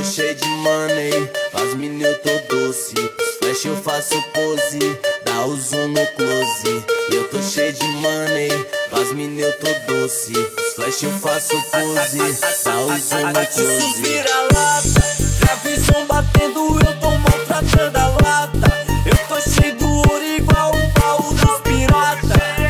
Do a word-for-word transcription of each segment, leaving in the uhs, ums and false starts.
cheio de money, as mina eu tô doce. Os flash eu faço pose, dá o zoom no close. Eu tô cheio de money, as mina eu tô doce. Os flash eu faço pose, dá o zoom no close. Isso vira lata, já vi som batendo, eu tô maltratando a lata. Eu tô cheio do ouro igual o baú dos piratas.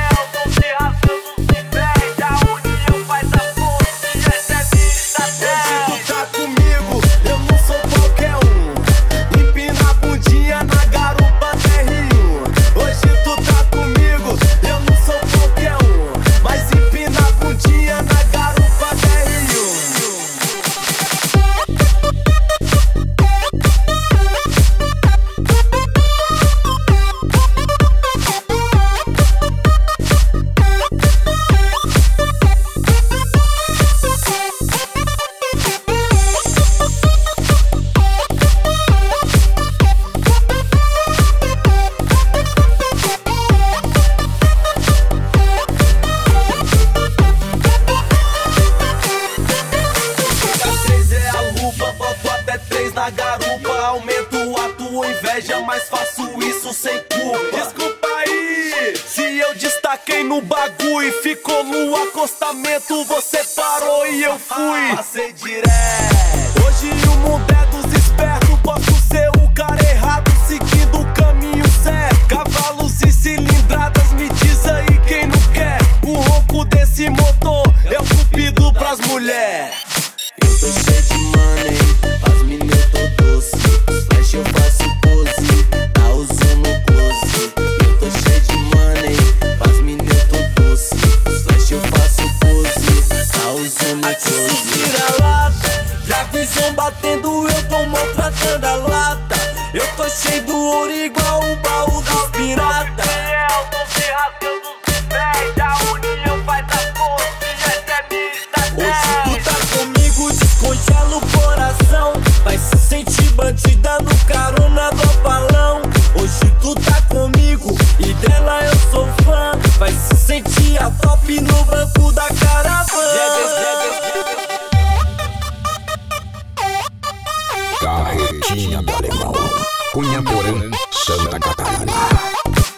Na garupa, aumento a tua inveja, mas faço isso sem culpa. Desculpa aí, se eu destaquei no bagulho, ficou no acostamento, você parou e eu fui. Passei direto. Hoje o mundo é dos espertos, posso ser o cara errado, seguindo o caminho certo. Cavalos e cilindradas, me diz aí quem não quer. O ronco desse motor é o cupido pras mulheres. Eu tô cheio de money, as mina eu tô doce. Os flash eu faço pose, dá o zoom no close. Eu tô cheio de money, as mina eu tô doce. Os flash eu faço pose, dá o zoom no Isso close. vira lata, já vi som batendo, eu tô maltratando a lata. Eu tô cheio do ouro igual o baú dos piratas. Hoje tu tá comigo, descongela o coração. Vai se sentir bandida no carona do balão. Hoje tu tá comigo e dela eu sou fã. Vai se sentir a top no banco da caravana. Carretinha do Alemão, Cunha Porã, Santa Catarina.